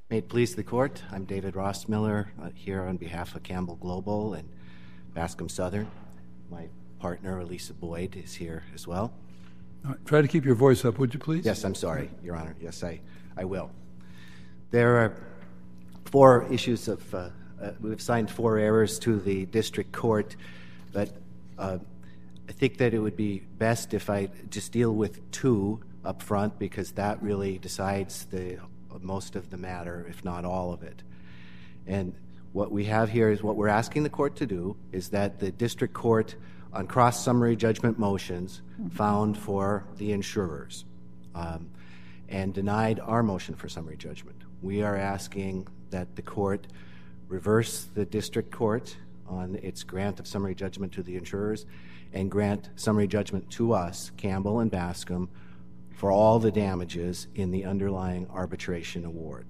May it please the Court, I'm David Rossmiller here on behalf of Campbell Global and Bascom Southern. My partner, Elisa Boyd, is here as well. Try to keep your voice up, would you please? Yes, I'm sorry, Your Honor. Yes, I will. There are four issues of, we've assigned 4 errors to the district court, but I think that it would be best if I just deal with 2 up front, because that really decides most of the matter, if not all of it. And what we have here is what we're asking the court to do is that the district court on cross-summary judgment motions found for the insurers and denied our motion for summary judgment. We are asking that the court reverse the district court on its grant of summary judgment to the insurers and grant summary judgment to us, Campbell and Bascom, for all the damages in the underlying arbitration award.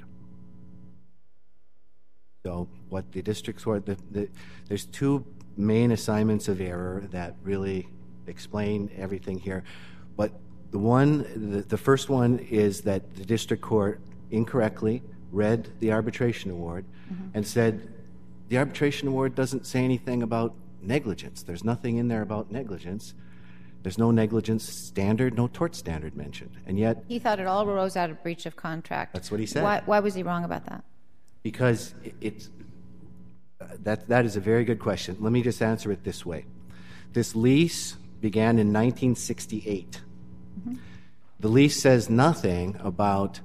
So what the district court, there's 2 main assignments of error that really explain everything here. But the first one is that the district court incorrectly read the arbitration award and said the arbitration award doesn't say anything about negligence. There's nothing in there about negligence. There's no negligence standard, no tort standard mentioned. And yet he thought it all arose out of breach of contract. That's what he said. Why was he wrong about that? Because that is a very good question. Let me just answer it this way. This lease began in 1968. The lease says nothing about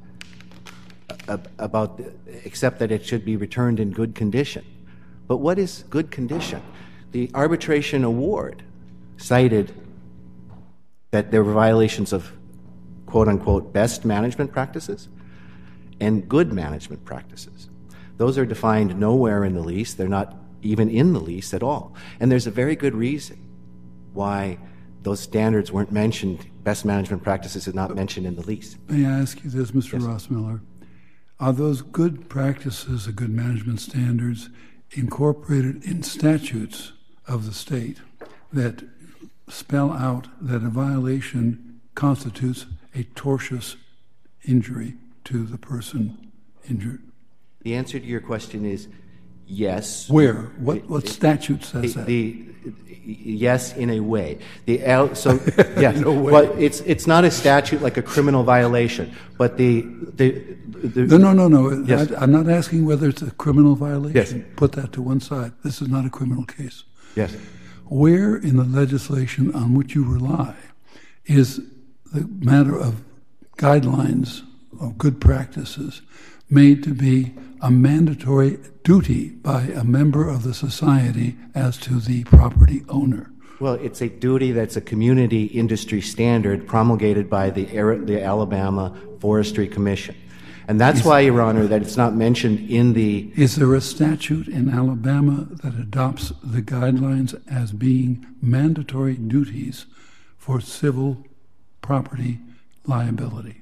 except that it should be returned in good condition. But what is good condition? The arbitration award cited that there were violations of quote-unquote best management practices and good management practices. Those are defined nowhere in the lease. They're not even in the lease at all. And there's a very good reason why those standards weren't mentioned, best management practices is not mentioned in the lease. May I ask you this, Mr. Yes. Rossmiller? Are those good practices, the good management standards, incorporated in statutes of the state that spell out that a violation constitutes a tortious injury to the person injured? The answer to your question is yes. Where? What statute says that? Yes, in a way. Yes, in a way. Well, it's not a statute like a criminal violation, but No. Yes. I'm not asking whether it's a criminal violation. Yes. Put that to one side. This is not a criminal case. Yes. Where in the legislation on which you rely is the matter of guidelines of good practices made to be a mandatory duty by a member of the society as to the property owner? Well, it's a duty that's a community industry standard promulgated by the Alabama Forestry Commission. And that's why, Your Honor, that it's not mentioned in the... Is there a statute in Alabama that adopts the guidelines as being mandatory duties for civil property liability?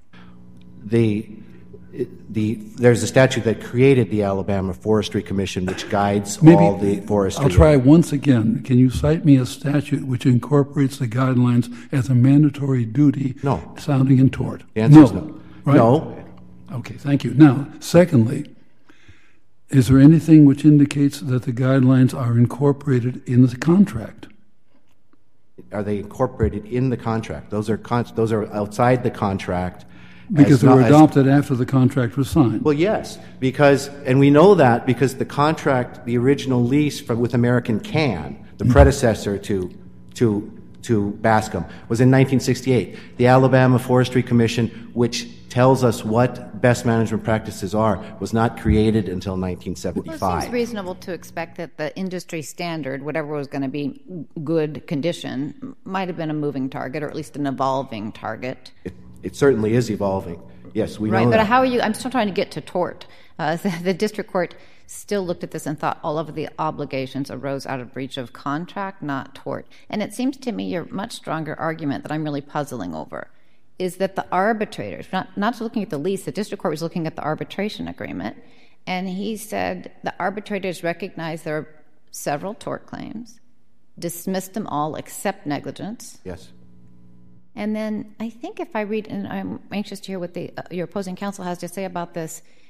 There's a statute that created the Alabama Forestry Commission, which guides all the forestry. I'll try once again. Can you cite me a statute which incorporates the guidelines as a mandatory duty? No. Sounding in tort? The answer is no. Right? No. Okay, thank you. Now, secondly, is there anything which indicates that the guidelines are incorporated in the contract? Are they incorporated in the contract? Those are outside the contract. Because they were adopted after the contract was signed. Well, yes, and we know that because the contract, the original lease with American Can, the predecessor to Bascom, was in 1968. The Alabama Forestry Commission, which tells us what best management practices are, was not created until 1975. Well, it seems reasonable to expect that the industry standard, whatever was going to be good condition, might have been a moving target or at least an evolving target. It certainly is evolving. Yes, we know that. Right, but how are you? I'm still trying to get to tort. The district court still looked at this and thought all of the obligations arose out of breach of contract, not tort. And it seems to me your much stronger argument that I'm really puzzling over is that the arbitrators, not looking at the lease, the district court was looking at the arbitration agreement, and he said the arbitrators recognized there are several tort claims, dismissed them all except negligence. Yes. And then I think if I read, and I'm anxious to hear what your opposing counsel has to say about this,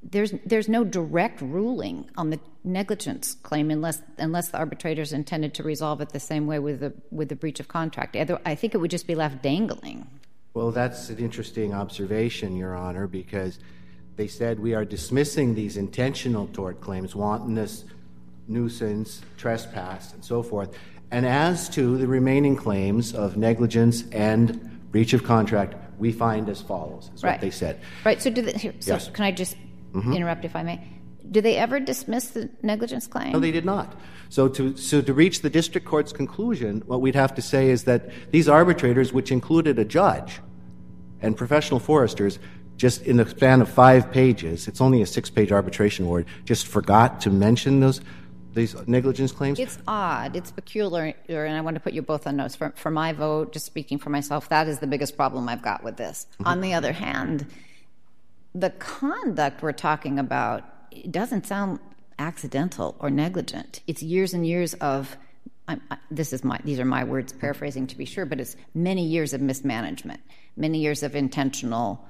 there's no direct ruling on the negligence claim unless the arbitrators intended to resolve it the same way with the breach of contract. I think it would just be left dangling. Well, that's an interesting observation, Your Honor, because they said we are dismissing these intentional tort claims, wantonness, nuisance, trespass, and so forth. And as to the remaining claims of negligence and breach of contract, we find as follows, is what they said. Right. So, yes. Can I just interrupt, if I may? Do they ever dismiss the negligence claim? No, they did not. So to reach the district court's conclusion, what we'd have to say is that these arbitrators, which included a judge and professional foresters, just in the span of 5 pages, it's only a 6-page arbitration award, just forgot to mention these negligence claims? It's odd. It's peculiar, and I want to put you both on notice. For my vote, just speaking for myself, that is the biggest problem I've got with this. On the other hand, the conduct we're talking about, it doesn't sound accidental or negligent. It's years and years of, these are my words, paraphrasing to be sure, but it's many years of mismanagement, many years of intentional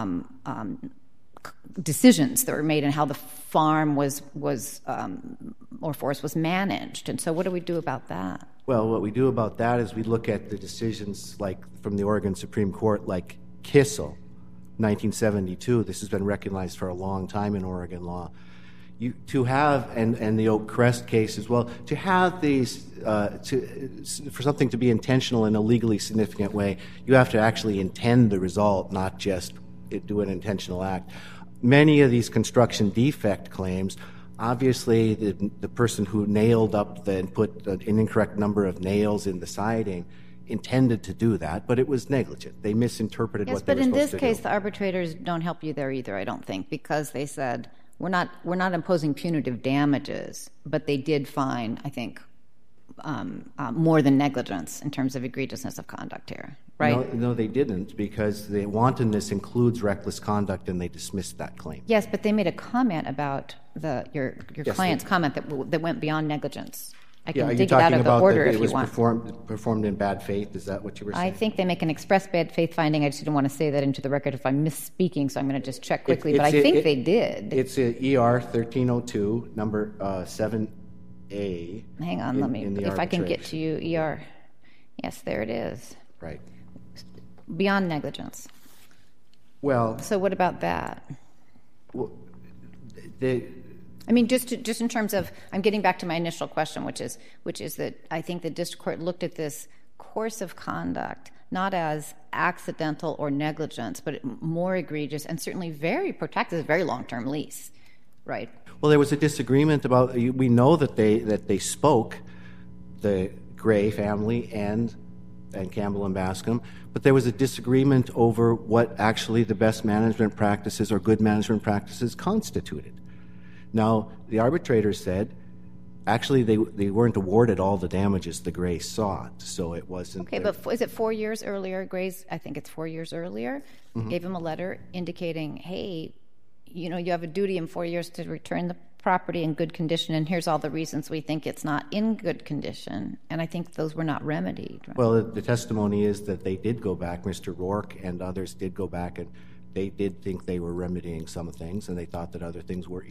decisions that were made and how the farm or forest was managed. And so what do we do about that? Well, what we do about that is we look at the decisions like from the Oregon Supreme Court, like Kissel, 1972. This has been recognized for a long time in Oregon law. To have, and the Oak Crest case as well, to have these, for something to be intentional in a legally significant way, you have to actually intend the result, not just do an intentional act. Many of these construction defect claims, obviously the person who nailed up and put an incorrect number of nails in the siding intended to do that, but it was negligent. They misinterpreted what they were supposed to do. Yes, but in this case, the arbitrators don't help you there either, I don't think, because they said, we're not imposing punitive damages, but they did find, I think, more than negligence in terms of egregiousness of conduct here, right? No, they didn't, because the wantonness includes reckless conduct, and they dismissed that claim. Yes, but they made a comment about your client's comment that went beyond negligence. I can dig it out of the order if you want. Performed in bad faith? Is that what you were saying? I think they make an express bad faith finding. I just didn't want to say that into the record if I'm misspeaking, so I'm going to just check quickly. But I think they did. It's ER 1302, number 7A. Hang on, if I can get to you, ER. Yes, there it is. Right. Beyond negligence. Well. So what about that? Well, I mean, just in terms of, I'm getting back to my initial question, which is that I think the district court looked at this course of conduct not as accidental or negligence, but more egregious and certainly very protected, a very long-term lease, right? Well, there was a disagreement about. We know that they spoke, the Gray family and Campbell and Bascom, but there was a disagreement over what actually the best management practices or good management practices constituted. Now, the arbitrators said, actually, they weren't awarded all the damages the Grays sought, so it wasn't. Okay, but is it 4 years earlier? Grays, I think it's 4 years earlier, gave him a letter indicating, hey, you have a duty in 4 years to return the property in good condition, and here's all the reasons we think it's not in good condition. And I think those were not remedied. Right? Well, the testimony is that they did go back. Mr. Rourke and others did go back, and they did think they were remedying some things, and they thought that other things were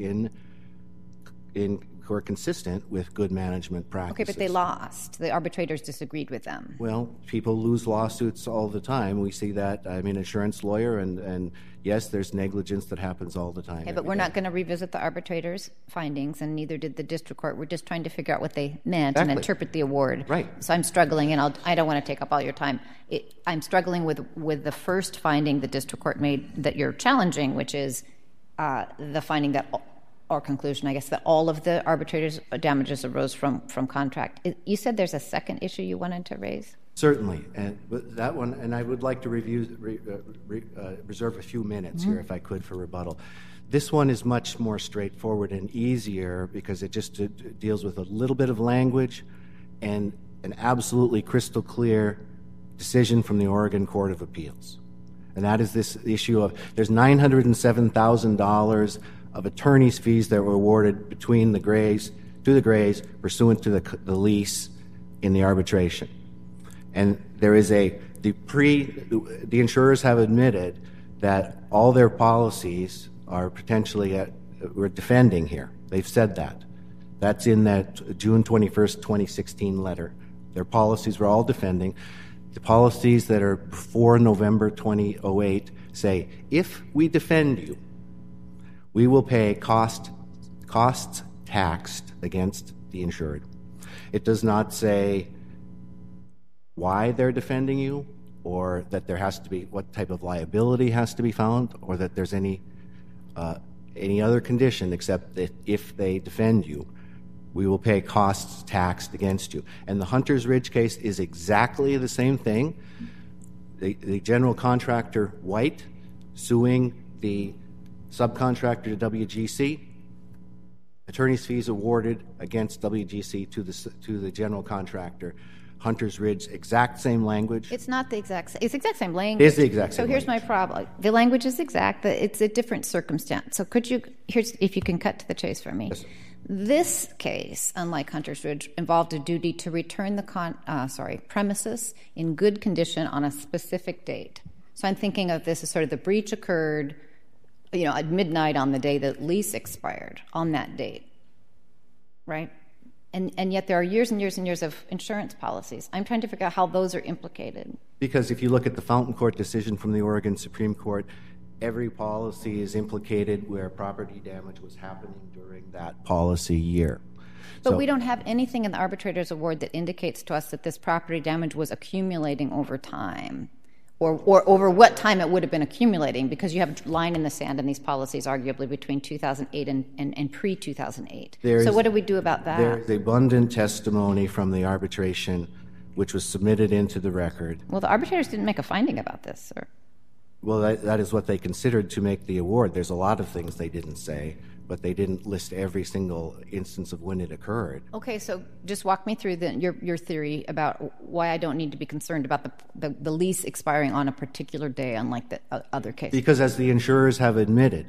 were consistent with good management practices. Okay, but they lost. The arbitrators disagreed with them. Well, people lose lawsuits all the time. We see that. I'm an insurance lawyer, and yes, there's negligence that happens all the time. Okay, but we're not going to revisit the arbitrators' findings, and neither did the district court. We're just trying to figure out what they meant and interpret the award. Right. So I'm struggling, and I don't want to take up all your time. I'm struggling with the first finding the district court made that you're challenging, which is the finding that, or conclusion, I guess, that all of the arbitrators' damages arose from contract. You said there's a second issue you wanted to raise? Certainly, and that one, and I would like to reserve a few minutes here, if I could, for rebuttal. This one is much more straightforward and easier because it just deals with a little bit of language and an absolutely crystal clear decision from the Oregon Court of Appeals. And that is this issue of there's $907,000 of attorney's fees that were awarded between the Grays pursuant to the lease in the arbitration. And there is the insurers have admitted that all their policies are potentially we're defending here. They've said that. That's in that June 21st, 2016 letter. Their policies were all defending. The policies that are before November 2008 say, if we defend you, we will pay costs taxed against the insured. It does not say why they're defending you, or that there has to be what type of liability has to be found, or that there's any other condition except that if they defend you, we will pay costs taxed against you. And the Hunters Ridge case is exactly the same thing. The general contractor, White, suing the subcontractor to WGC, attorney's fees awarded against WGC to the general contractor. Hunters Ridge, exact same language. It's not the exact same. It's the exact same language. It is the exact same So here's language. my problem. The language is exact. It's a different circumstance. So if you can cut to the chase for me. Yes. This case, unlike Hunters Ridge, involved a duty to return the premises in good condition on a specific date. So I'm thinking of this as sort of the breach occurred, at midnight on the day that lease expired, on that date, right? And yet there are years and years and years of insurance policies. I'm trying to figure out how those are implicated. Because if you look at the Fountain Court decision from the Oregon Supreme Court, every policy is implicated where property damage was happening during that policy year. But we don't have anything in the arbitrator's award that indicates to us that this property damage was accumulating over time, or over what time it would have been accumulating, because you have a line in the sand in these policies, arguably between 2008 and pre-2008. So what do we do about that? There's abundant testimony from the arbitration which was submitted into the record. Well, the arbitrators didn't make a finding about this, sir. Well, that is what they considered to make the award. There's a lot of things they didn't say, but they didn't list every single instance of when it occurred. Okay, so just walk me through your theory about why I don't need to be concerned about the lease expiring on a particular day, unlike the other cases. Because as the insurers have admitted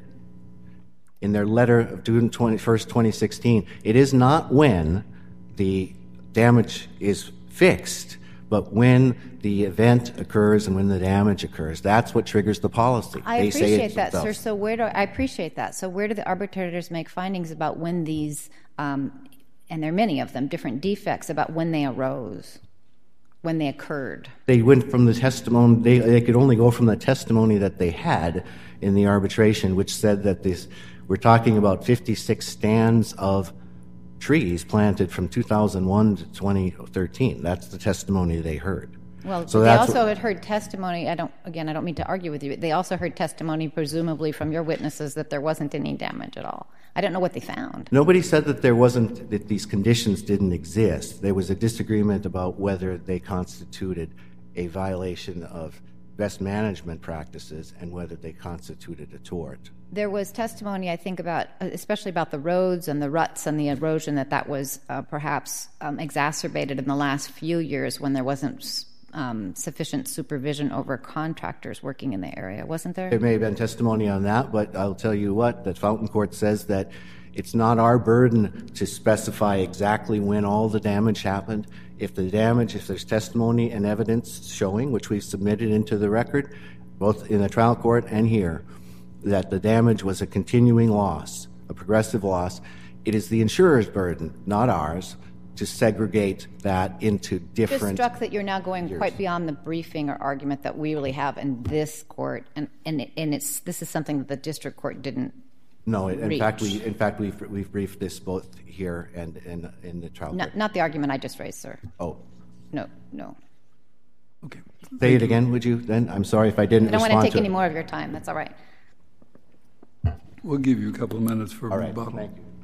in their letter of June 21st, 2016, it is not when the damage is fixed, but when the event occurs and when the damage occurs. That's what triggers the policy. I appreciate that, sir. So I appreciate that. So where do the arbitrators make findings about when these, and there are many of them, different defects, about when they arose, when they occurred? They went from the testimony, they could only go from the testimony that they had in the arbitration, which said that we're talking about 56 stands of trees planted from 2001 to 2013. That's the testimony they heard. Well, so they also had heard testimony. I don't mean to argue with you. They also heard testimony, presumably from your witnesses, that there wasn't any damage at all. I don't know what they found. Nobody said that these conditions didn't exist. There was a disagreement about whether they constituted a violation of best management practices and whether they constituted a tort. There was testimony, I think, especially about the roads and the ruts and the erosion, that was perhaps exacerbated in the last few years when there wasn't sufficient supervision over contractors working in the area, wasn't there? There may have been testimony on that, but I'll tell you what, that Fountain Court says that it's not our burden to specify exactly when all the damage happened. If there's testimony and evidence showing, which we've submitted into the record, both in the trial court and here, that the damage was a continuing loss, a progressive loss, it is the insurer's burden, not ours, to segregate that into different. Just struck that you're now going years. Quite beyond the briefing or argument that we really have in this court, and this is something that the district court didn't. No, in fact, we've briefed this both here and in the trial court. Not the argument I just raised, sir. Oh. No. Okay. Say it again, would you? Then I'm sorry if I didn't. I don't want to take any more of your time. That's all right. We'll give you a couple of minutes for rebuttal. All right. Thank you.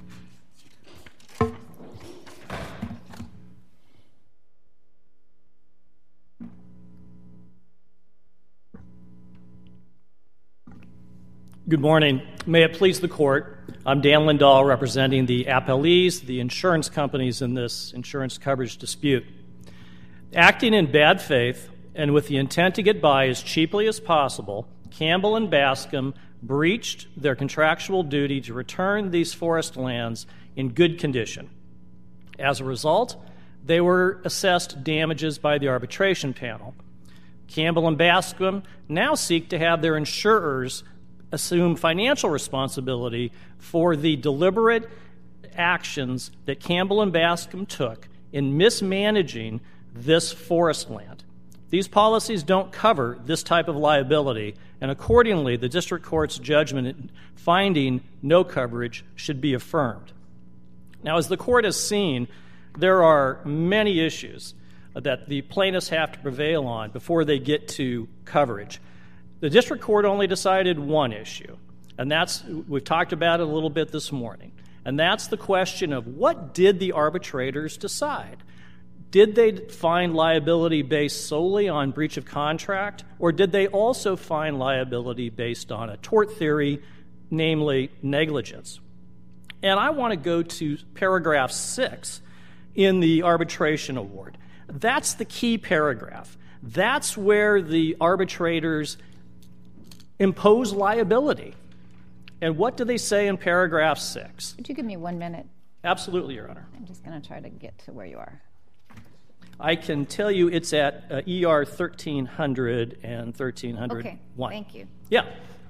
Good morning. May it please the Court. I'm Dan Lindahl, representing the appellees, the insurance companies in this insurance coverage dispute. Acting in bad faith and with the intent to get by as cheaply as possible, Campbell and Bascom breached their contractual duty to return these forest lands in good condition. As a result, they were assessed damages by the arbitration panel. Campbell and Bascom now seek to have their insurers assume financial responsibility for the deliberate actions that Campbell and Bascom took in mismanaging this forest land. These policies don't cover this type of liability, and accordingly, the district court's judgment in finding no coverage should be affirmed. Now, as the court has seen, there are many issues that the plaintiffs have to prevail on before they get to coverage. The district court only decided one issue, and we've talked about it a little bit this morning, and that's the question of what did the arbitrators decide? Did they find liability based solely on breach of contract, or did they also find liability based on a tort theory, namely negligence? And I want to go to paragraph 6 in the arbitration award. That's the key paragraph. That's where the arbitrators impose liability. And what do they say in paragraph 6? Could you give me 1 minute? Absolutely, Your Honor. I'm just going to try to get to where you are. I can tell you it's at ER 1300 and 1301. Okay, thank you. Yeah.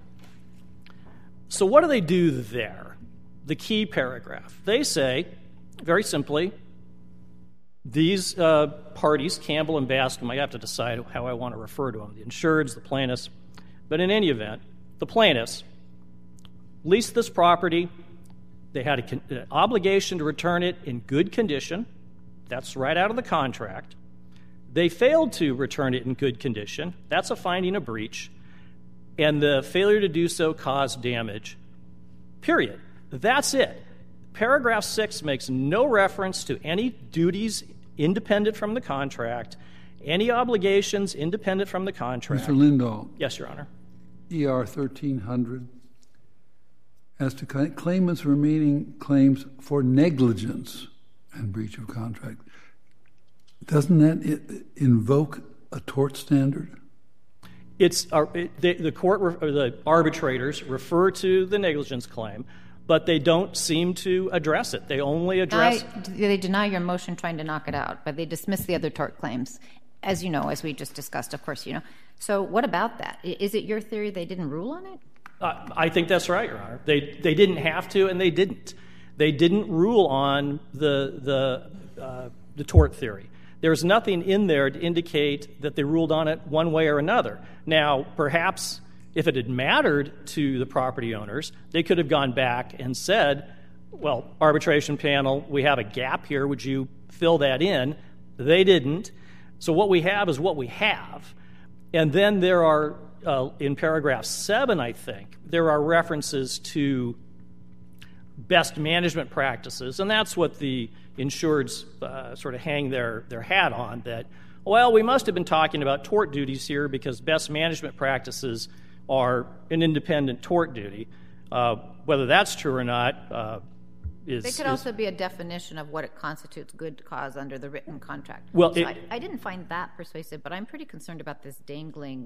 So what do they do there? The key paragraph. They say, very simply, these parties, Campbell and Bascom, I have to decide how I want to refer to them, the insureds, the plaintiffs, but in any event, the plaintiffs leased this property. They had an obligation to return it in good condition. That's right out of the contract. They failed to return it in good condition. That's a finding of breach. And the failure to do so caused damage. Period. That's it. Paragraph 6 makes no reference to any duties independent from the contract, any obligations independent from the contract. Mr. Lindahl. Yes, Your Honor. ER 1300. As to claimants' remaining claims for negligence and breach of contract, doesn't that invoke a tort standard? It's the arbitrators refer to the negligence claim, but they don't seem to address it. They only address... They deny your motion trying to knock it out, but they dismiss the other tort claims, as you know, as we just discussed, of course you know. So what about that? Is it your theory they didn't rule on it? I think that's right, Your Honor. They didn't have to, and they didn't. They didn't rule on the tort theory. There's nothing in there to indicate that they ruled on it one way or another. Now, perhaps if it had mattered to the property owners, they could have gone back and said, well, arbitration panel, we have a gap here. Would you fill that in? They didn't. So what we have is what we have. And then there are, in paragraph 7, I think, there are references to best management practices, and that's what the insureds sort of hang their hat on, that, well, we must have been talking about tort duties here because best management practices are an independent tort duty. Whether that's true or not is... They could also be a definition of what it constitutes good cause under the written contract. Well, so I didn't find that persuasive, but I'm pretty concerned about this dangling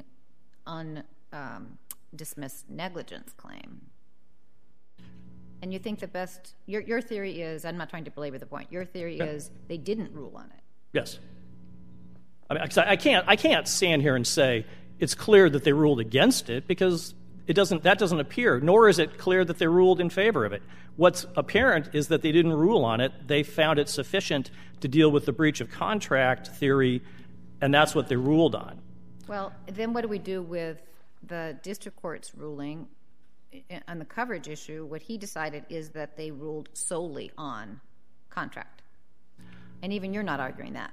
undismissed negligence claim. And you think the best... Your theory is, I'm not trying to belabor the point, your theory is they didn't rule on it. Yes. I can't stand here and say it's clear that they ruled against it because that doesn't appear, nor is it clear that they ruled in favor of it. What's apparent is that they didn't rule on it. They found it sufficient to deal with the breach of contract theory, and that's what they ruled on. Well, then what do we do with the district court's ruling on the coverage issue? What he decided is that they ruled solely on contract. And even you're not arguing that.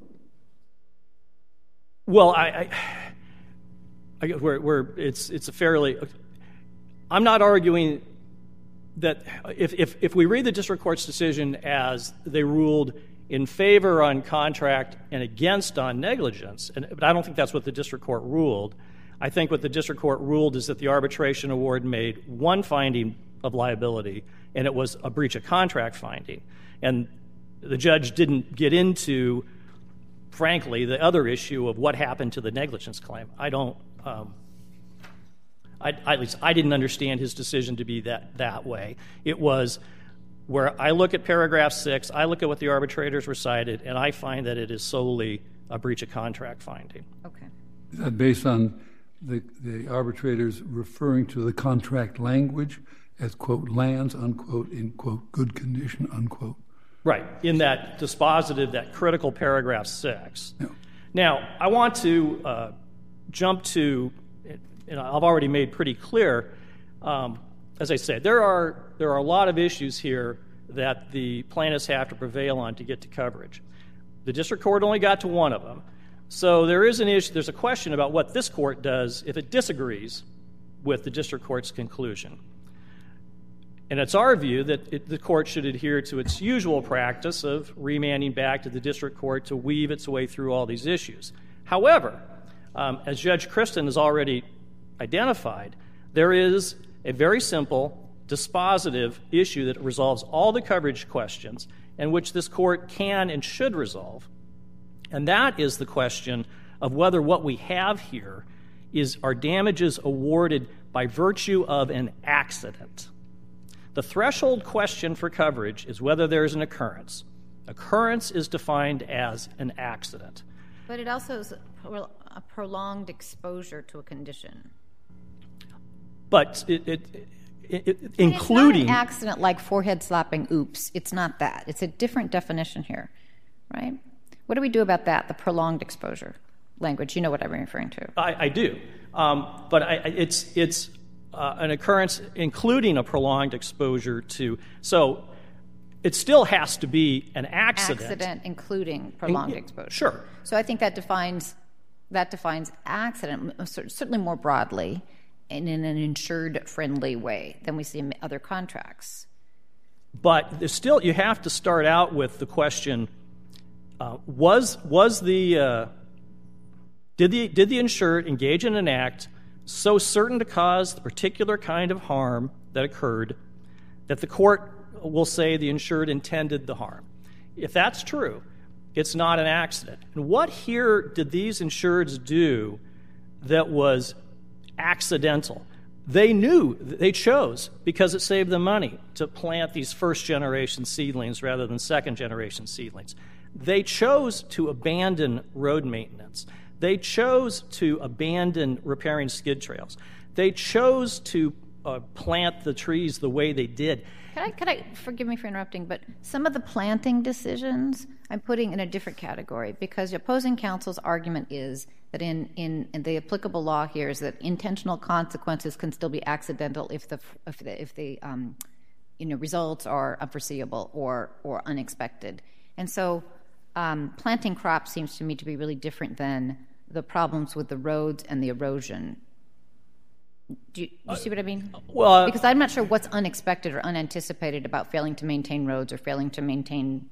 Well, it's a fairly... I'm not arguing that if we read the district court's decision as they ruled in favor on contract and against on negligence, but I don't think that's what the district court ruled. I think what the district court ruled is that the arbitration award made one finding of liability, and it was a breach of contract finding. And the judge didn't get into, frankly, the other issue of what happened to the negligence claim. At least I didn't understand his decision to be that way. It was where I look at paragraph 6, I look at what the arbitrators recited, and I find that it is solely a breach of contract finding. Okay. Is that based on the arbitrators referring to the contract language as, quote, lands, unquote, in, quote, good condition, unquote. Right, in that dispositive, that critical paragraph 6. Yeah. Now, I want to jump to, I've already made pretty clear, as I said, there are a lot of issues here that the plaintiffs have to prevail on to get to coverage. The district court only got to one of them. So there's a question about what this court does if it disagrees with the district court's conclusion. And it's our view that the court should adhere to its usual practice of remanding back to the district court to weave its way through all these issues. However, as Judge Kristen has already identified, there is a very simple, dispositive issue that resolves all the coverage questions and which this court can and should resolve. And that is the question of whether what we have here are damages awarded by virtue of an accident. The threshold question for coverage is whether there is an occurrence. Occurrence is defined as an accident. But it also is a prolonged exposure to a condition. But including... It's not an accident like forehead slapping, oops. It's not that. It's a different definition here, right? What do we do about that, the prolonged exposure language? You know what I'm referring to. I do. But it's an occurrence including a prolonged exposure to... So it still has to be an accident. Accident including prolonged exposure. Sure. So I think that defines accident certainly more broadly and in an insured-friendly way than we see in other contracts. But there's still, you have to start out with the question: did the insured engage in an act so certain to cause the particular kind of harm that occurred that the court will say the insured intended the harm? If that's true, it's not an accident. And what here did these insureds do that was accidental? They chose, because it saved them money, to plant these first-generation seedlings rather than second-generation seedlings. They chose to abandon road maintenance. They chose to abandon repairing skid trails. They chose to plant the trees the way they did. Could I forgive me for interrupting, but some of the planting decisions I'm putting in a different category, because opposing counsel's argument is that in the applicable law here is that intentional consequences can still be accidental if the results are unforeseeable or unexpected. And so planting crops seems to me to be really different than the problems with the roads and the erosion. Do you see what I mean? Well, because I'm not sure what's unexpected or unanticipated about failing to maintain roads or failing to maintain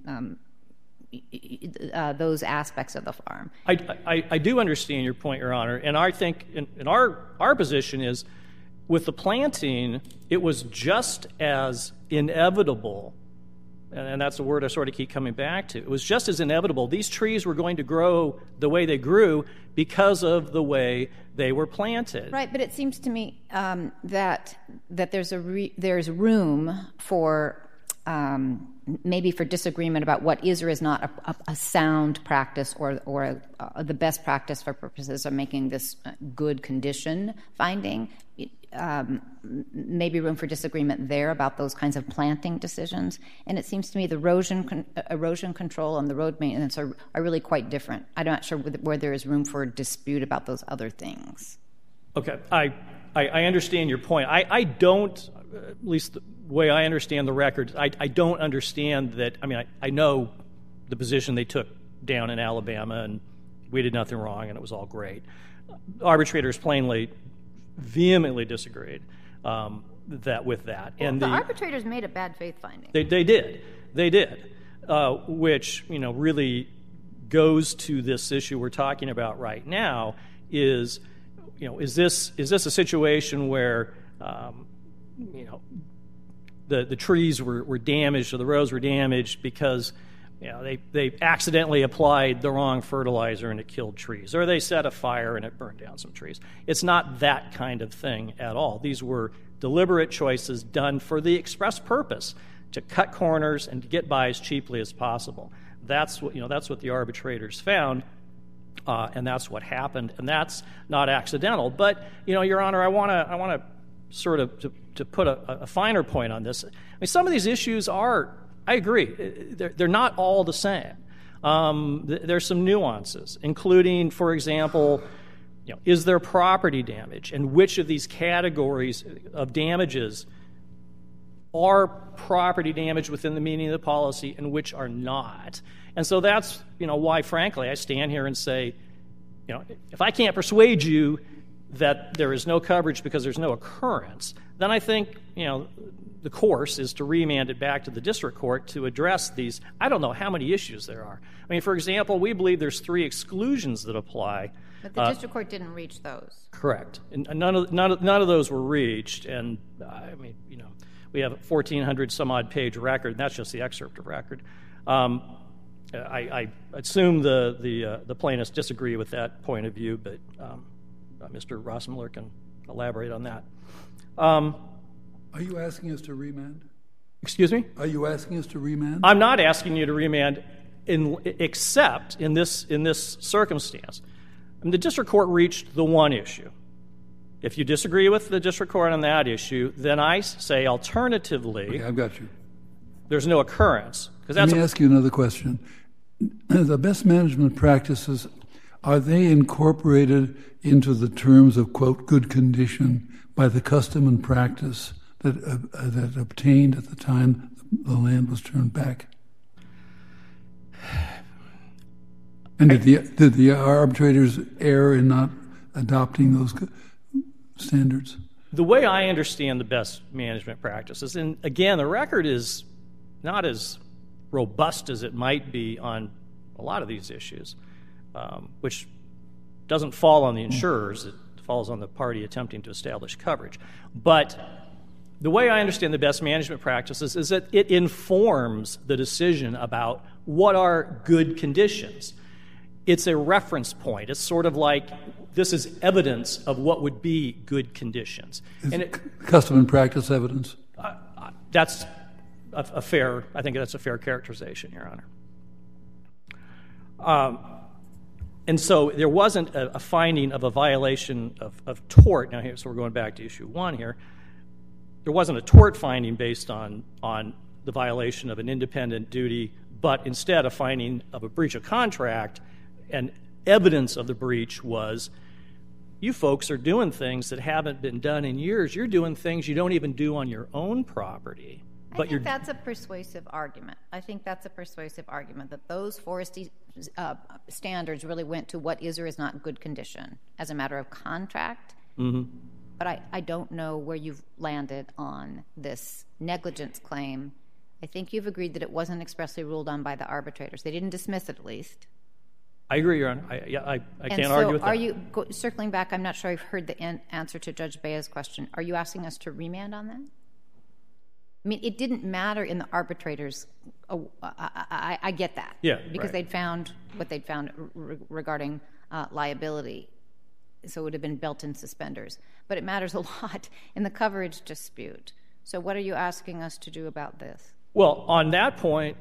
those aspects of the farm. I do understand your point, Your Honor, and I think in our position is with the planting, it was just as inevitable, and that's the word I sort of keep coming back to. It was just as inevitable. These trees were going to grow the way they grew because of the way they were planted. Right, but it seems to me that there's room for maybe for disagreement about what is or is not a sound practice or the best practice for purposes of making this good condition finding. Maybe room for disagreement there about those kinds of planting decisions. And it seems to me the erosion control and the road maintenance are really quite different. I'm not sure where there is room for a dispute about those other things. Okay, I understand your point. I don't, at least the way I understand the records, I don't understand that. I mean, I know the position they took down in Alabama, and we did nothing wrong, and it was all great. Arbitrators plainly, vehemently disagreed with that. And the arbitrators made a bad faith finding. They did, which really goes to this issue we're talking about right now. Is this a situation where the trees were damaged or the roads were damaged because they accidentally applied the wrong fertilizer and it killed trees, or they set a fire and it burned down some trees? It's not that kind of thing at all. These were deliberate choices done for the express purpose to cut corners and to get by as cheaply as possible. That's what the arbitrators found. And that's what happened, and that's not accidental. But, Your Honor, I want to sort of to put a finer point on this. I mean, some of these issues are, I agree, they're not all the same. There's some nuances, including, for example, is there property damage, and which of these categories of damages are property damage within the meaning of the policy and which are not. And so that's, why, frankly, I stand here and say, if I can't persuade you that there is no coverage because there's no occurrence, then I think, the course is to remand it back to the district court to address these. I don't know how many issues there are. I mean, for example, we believe there's 3 exclusions that apply. But the district court didn't reach those. Correct. And none of those were reached. And, I mean, we have a 1,400 some odd page record, and that's just the excerpt of record. I assume the plaintiffs disagree with that point of view, but Mr. Rossmiller can elaborate on that. Are you asking us to remand? Excuse me? Are you asking us to remand? I'm not asking you to remand, except in this circumstance. I mean, the district court reached the one issue. If you disagree with the district court on that issue, then I say alternatively, Okay, I've got you. There's no occurrence. Let me ask you another question. The best management practices, are they incorporated into the terms of, quote, good condition by the custom and practice that obtained at the time the land was turned back? And did the arbitrators err in not adopting those standards? The way I understand the best management practices, and again, the record is not as robust as it might be on a lot of these issues, which doesn't fall on the insurers. It falls on the party attempting to establish coverage. But the way I understand the best management practices is that it informs the decision about what are good conditions. It's a reference point. It's sort of like this is evidence of what would be good conditions. Custom and practice evidence? That's I think that's a fair characterization, Your Honor. And so there wasn't a finding of a violation of tort. Now, so we're going back to issue 1 here. There wasn't a tort finding based on the violation of an independent duty, but instead a finding of a breach of contract, and evidence of the breach was you folks are doing things that haven't been done in years. You're doing things you don't even do on your own property. I think that's a persuasive argument. That those forestry standards really went to what is or is not good condition as a matter of contract. Mm-hmm. But I don't know where you've landed on this negligence claim. I think you've agreed that it wasn't expressly ruled on by the arbitrators. They didn't dismiss it, at least. I agree, Your Honor. I can't argue with that. Are you, circling back, I'm not sure I've heard the answer to Judge Bea's question. Are you asking us to remand on that? I mean, it didn't matter in the arbitrators. I get that. Yeah, because right. They'd found what they'd found regarding liability, so it would have been built-in suspenders. But it matters a lot in the coverage dispute. So what are you asking us to do about this? Well, on that point,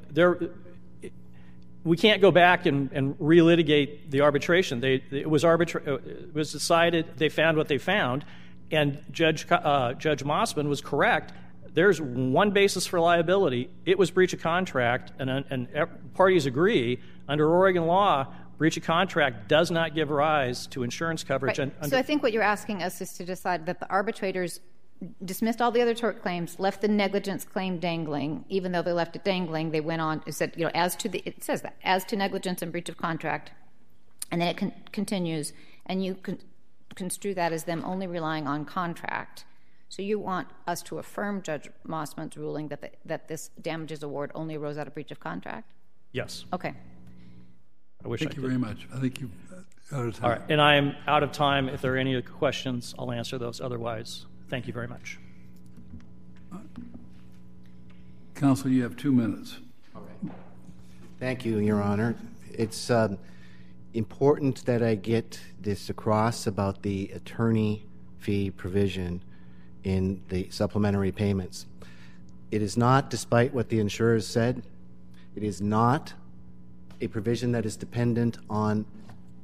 we can't go back and relitigate the arbitration. It was decided. They found what they found, and Judge Mossman was correct. There's one basis for liability. It was breach of contract, and parties agree under Oregon law, breach of contract does not give rise to insurance coverage. Right. So I think what you're asking us is to decide that the arbitrators dismissed all the other tort claims, left the negligence claim dangling. Even though they left it dangling, they went on. It said, it says that as to negligence and breach of contract, and then it continues, and you construe that as them only relying on contract. So you want us to affirm Judge Mossman's ruling that this damages award only arose out of breach of contract? Yes. Okay. Thank you very much. I think you're out of time. All right, and I am out of time. If there are any questions, I'll answer those. Otherwise, thank you very much. Counsel, you have 2 minutes. All right. Thank you, Your Honor. It's important that I get this across about the attorney fee provision in the supplementary payments. It is not, despite what the insurers said, it is not a provision that is dependent on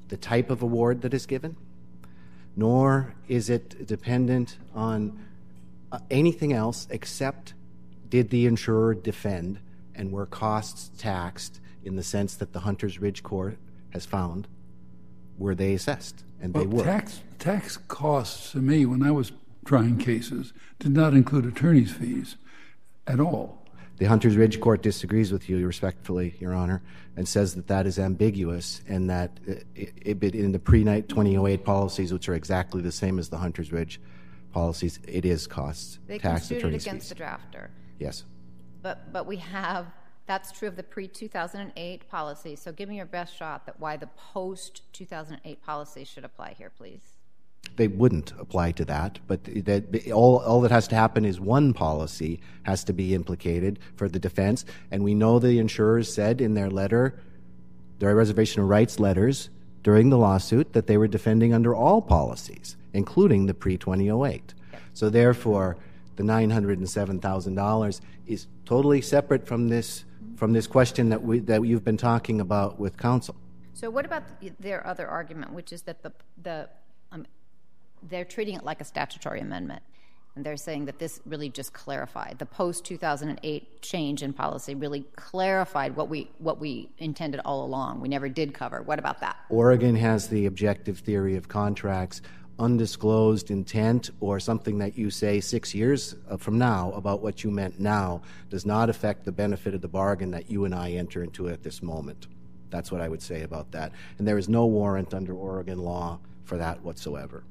the type of award that is given, nor is it dependent on anything else except did the insurer defend and were costs taxed in the sense that the Hunters Ridge Court has found, were they assessed? And they were. Tax costs to me, when I was trying cases, did not include attorney's fees at all. The Hunters Ridge Court disagrees with you respectfully, Your Honor, and says that that is ambiguous and that in the pre-2008 policies, which are exactly the same as the Hunters Ridge policies, it is costs, tax, attorney's fees. They construed it against the drafter. Yes. But we have, that's true of the pre-2008 policy, so give me your best shot at why the post-2008 policy should apply here, please. They wouldn't apply to that, but all that has to happen is one policy has to be implicated for the defense, and we know the insurers said in their letter, their reservation of rights letters during the lawsuit, that they were defending under all policies, including the pre-2008. Yep. So therefore, the $907,000 is totally separate from this question that you've been talking about with counsel. So what about their other argument, which is that they're treating it like a statutory amendment, and they're saying that this really just clarified the post-2008 change in policy, really clarified what we intended all along. We never did cover. What about that? Oregon has the objective theory of contracts. Undisclosed intent or something that you say 6 years from now about what you meant now does not affect the benefit of the bargain that you and I enter into at this moment. That's what I would say about that. And there is no warrant under Oregon law for that whatsoever.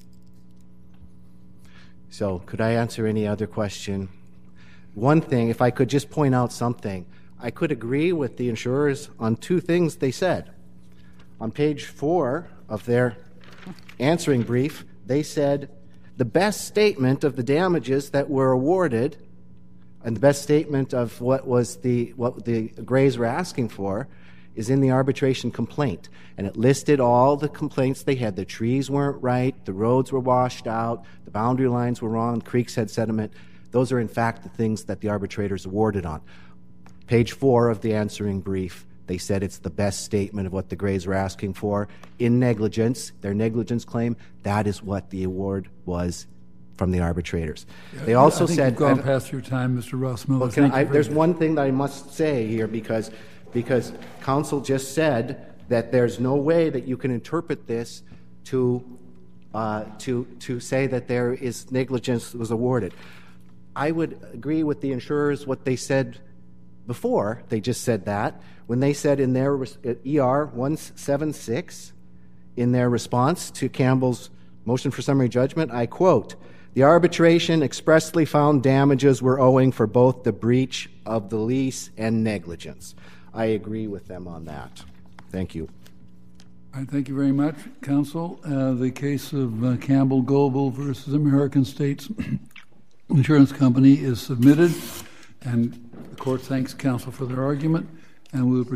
So could I answer any other question? One thing, if I could just point out something, I could agree with the insurers on two things they said. On page 4 of their answering brief, they said the best statement of the damages that were awarded and the best statement of what the Grays were asking for is in the arbitration complaint. And it listed all the complaints they had. The trees weren't right, the roads were washed out, the boundary lines were wrong, creeks had sediment. Those are, in fact, the things that the arbitrators awarded on. Page 4 of the answering brief, they said it's the best statement of what the Grays were asking for. In negligence, their negligence claim, that is what the award was from the arbitrators. Yeah, they also I think said... you've gone past your time, Mr. Ross Miller. Well, there's one thing that I must say here because counsel just said that there's no way that you can interpret this to say that there is negligence was awarded. I would agree with the insurers what they said before. They just said that when they said in their ER 176 in their response to Campbell's motion for summary judgment, I quote, "The arbitration expressly found damages were owing for both the breach of the lease and negligence." I agree with them on that. Thank you. All right, thank you very much, counsel. The case of Campbell Global versus American States Insurance Company is submitted, and the court thanks counsel for their argument, and we will proceed.